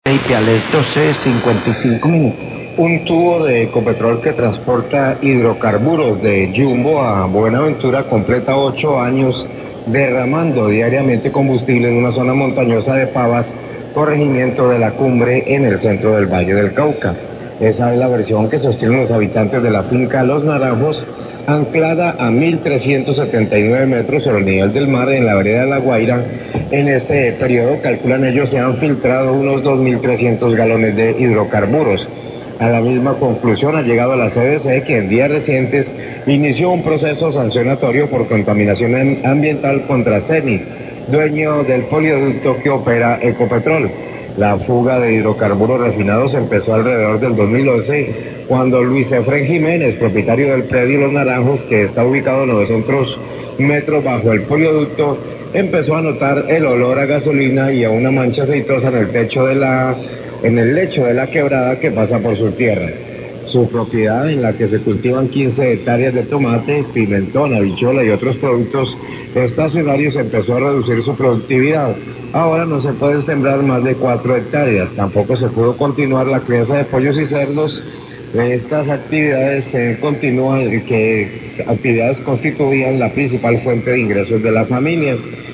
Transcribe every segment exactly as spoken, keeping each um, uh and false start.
veinte a las doce cincuenta y cinco minutos. Un tubo de Ecopetrol que transporta hidrocarburos de Jumbo a Buenaventura completa ocho años derramando diariamente combustible en una zona montañosa de Pavas, corregimiento de la Cumbre en el centro del Valle del Cauca. Esa es la versión que sostienen los habitantes de la finca Los Naranjos, anclada a mil trescientos setenta y nueve metros sobre el nivel del mar en la vereda de La Guaira. En este periodo, calculan ellos, se han filtrado unos dos mil trescientos galones de hidrocarburos. A la misma conclusión ha llegado la C D C, que en días recientes inició un proceso sancionatorio por contaminación ambiental contra CENI, dueño del polioducto que opera Ecopetrol. La fuga de hidrocarburos refinados empezó alrededor del dos mil once, cuando Luis Efrén Jiménez, propietario del predio Los Naranjos, que está ubicado a novecientos metros bajo el polioducto, empezó a notar el olor a gasolina y a una mancha aceitosa en el techo de la, en el lecho de la quebrada que pasa por su tierra. Su propiedad, en la que se cultivan quince hectáreas de tomate, pimentón, habichuela y otros productos estacionarios, empezó a reducir su productividad. Ahora no se pueden sembrar más de cuatro hectáreas. Tampoco se pudo continuar la crianza de pollos y cerdos. Estas actividades eh, continúan, que actividades constituían la principal fuente de ingresos de la familia.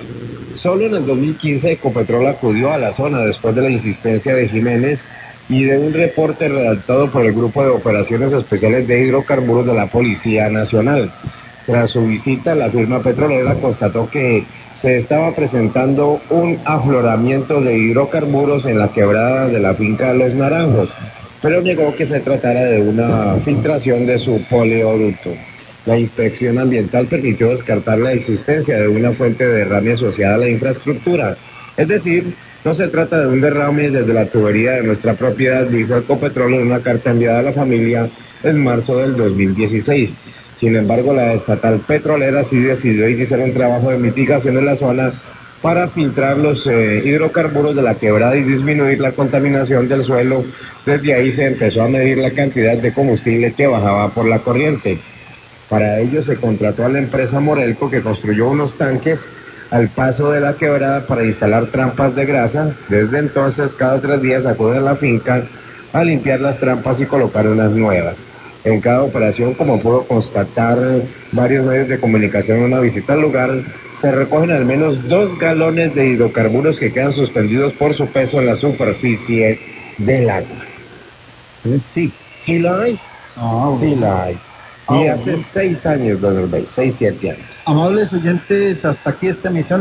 Solo en el dos mil quince Ecopetrol acudió a la zona después de la insistencia de Jiménez y de un reporte redactado por el Grupo de Operaciones Especiales de Hidrocarburos de la Policía Nacional. Tras su visita, la firma petrolera constató que se estaba presentando un afloramiento de hidrocarburos en la quebrada de la finca Los Naranjos, pero negó que se tratara de una filtración de su polioducto. La inspección ambiental permitió descartar la existencia de una fuente de derrame asociada a la infraestructura. Es decir, no se trata de un derrame desde la tubería de nuestra propiedad, dijo Ecopetrol en una carta enviada a la familia en marzo del dos mil dieciséis. Sin embargo, la estatal petrolera sí decidió iniciar un trabajo de mitigación en la zona para filtrar los eh, hidrocarburos de la quebrada y disminuir la contaminación del suelo. Desde ahí se empezó a medir la cantidad de combustible que bajaba por la corriente. Para ello se contrató a la empresa Morelco, que construyó unos tanques al paso de la quebrada para instalar trampas de grasa. Desde entonces, cada tres días acuden a la finca a limpiar las trampas y colocar unas nuevas. En cada operación, como pudo constatar varios medios de comunicación en una visita al lugar, se recogen al menos dos galones de hidrocarburos que quedan suspendidos por su peso en la superficie del agua. Sí, sí la hay. Ah, bueno. Sí la hay. Ah, Y bueno. hace seis años, don Orbey, seis, siete años. Amables oyentes, hasta aquí esta emisión.